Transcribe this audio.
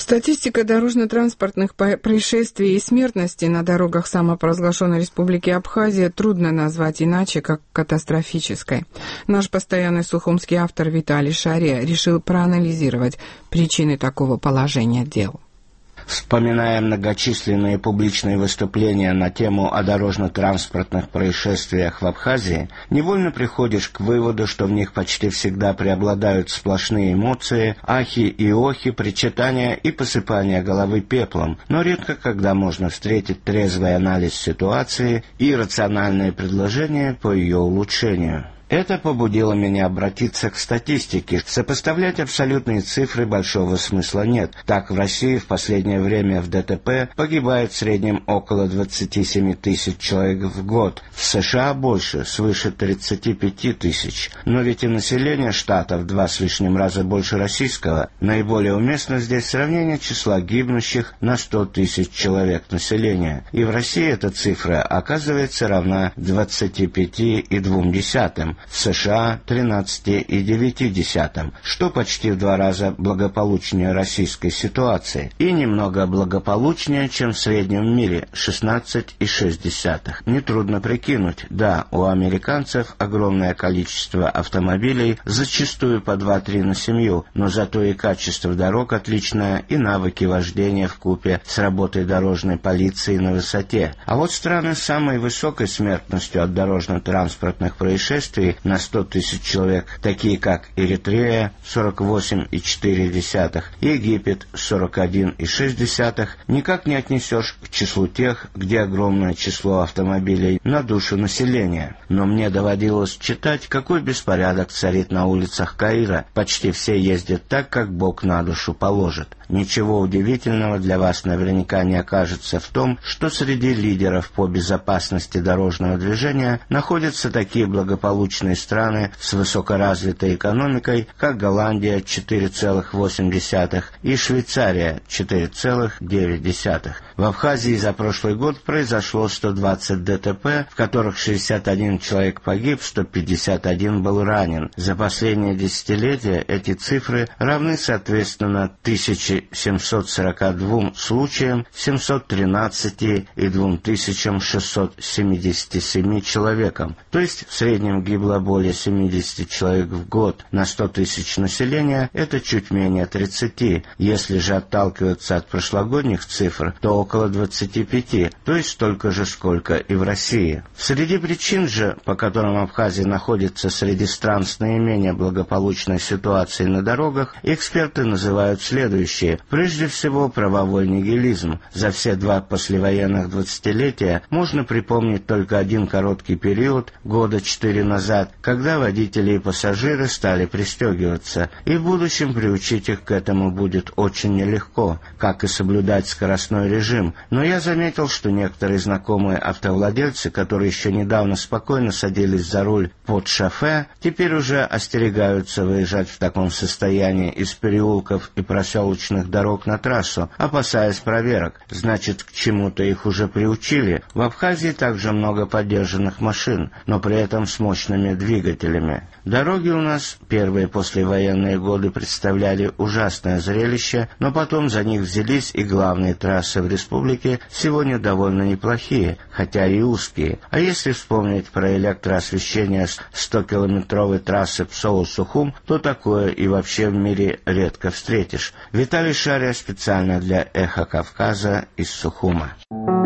Статистика дорожно-транспортных происшествий и смертности на дорогах самопровозглашенной Республики Абхазия трудно назвать иначе, как катастрофической. Наш постоянный сухумский автор Виталий Шария решил проанализировать причины такого положения дел. Вспоминая многочисленные публичные выступления на тему о дорожно-транспортных происшествиях в Абхазии, невольно приходишь к выводу, что в них почти всегда преобладают сплошные эмоции, ахи и охи, причитания и посыпания головы пеплом, но редко когда можно встретить трезвый анализ ситуации и рациональные предложения по ее улучшению. Это побудило меня обратиться к статистике. Сопоставлять абсолютные цифры большого смысла нет. Так, в России в последнее время в ДТП погибает в среднем около 27 тысяч человек в год. В США больше, свыше 35 тысяч. Но ведь и население штата в 2 с лишним раза больше российского. Наиболее уместно здесь сравнение числа гибнущих на 100 тысяч человек населения. И в России эта цифра оказывается равна 25,2. В США 13,9, что почти в 2 раза благополучнее российской ситуации, и немного благополучнее, чем в среднем мире 16,6. Нетрудно прикинуть, да, у американцев огромное количество автомобилей, зачастую по 2-3 на семью, но зато и качество дорог отличное, и навыки вождения вкупе с работой дорожной полиции на высоте. А вот страны с самой высокой смертностью от дорожно-транспортных происшествий на 100 тысяч человек, такие как Эритрея 48,4, Египет 41,6, никак не отнесешь к числу тех, где огромное число автомобилей на душу населения. Но мне доводилось читать, какой беспорядок царит на улицах Каира. Почти все ездят так, как Бог на душу положит. Ничего удивительного для вас наверняка не окажется в том, что среди лидеров по безопасности дорожного движения находятся такие благополучные страны с высокоразвитой экономикой, как Голландия 4,8 и Швейцария 4,9. В Абхазии за прошлый год произошло 120 ДТП, в которых 61 человек погиб, 151 был ранен. За последние десятилетия эти цифры равны, соответственно, 1742 случаям, 713 и 2677 человекам. То есть в среднем гибло более 70 человек в год на 100 тысяч населения, это чуть менее 30. Если же отталкиваться от прошлогодних цифр, то около 25, то есть столько же, сколько и в России. Среди причин же, по которым Абхазия находится среди стран с наименее благополучной ситуацией на дорогах, эксперты называют следующие. Прежде всего, правовой нигилизм. За все 2 послевоенных 20-летия можно припомнить только один короткий период, года 4 назад, когда водители и пассажиры стали пристегиваться, и в будущем приучить их к этому будет очень нелегко, как и соблюдать скоростной режим. Но я заметил, что некоторые знакомые автовладельцы, которые еще недавно спокойно садились за руль под шофе, теперь уже остерегаются выезжать в таком состоянии из переулков и проселочных дорог на трассу, опасаясь проверок. Значит, к чему-то их уже приучили. В Абхазии также много подержанных машин, но при этом с мощными двигателями. Дороги у нас первые послевоенные годы представляли ужасное зрелище, но потом за них взялись, и главные трассы в республике сегодня довольно неплохие, хотя и узкие. А если вспомнить про электроосвещение с 100-километровой трассы Псоу-Сухум, то такое и вообще в мире редко встретишь. Виталий Шария специально для «Эхо Кавказа» из Сухума.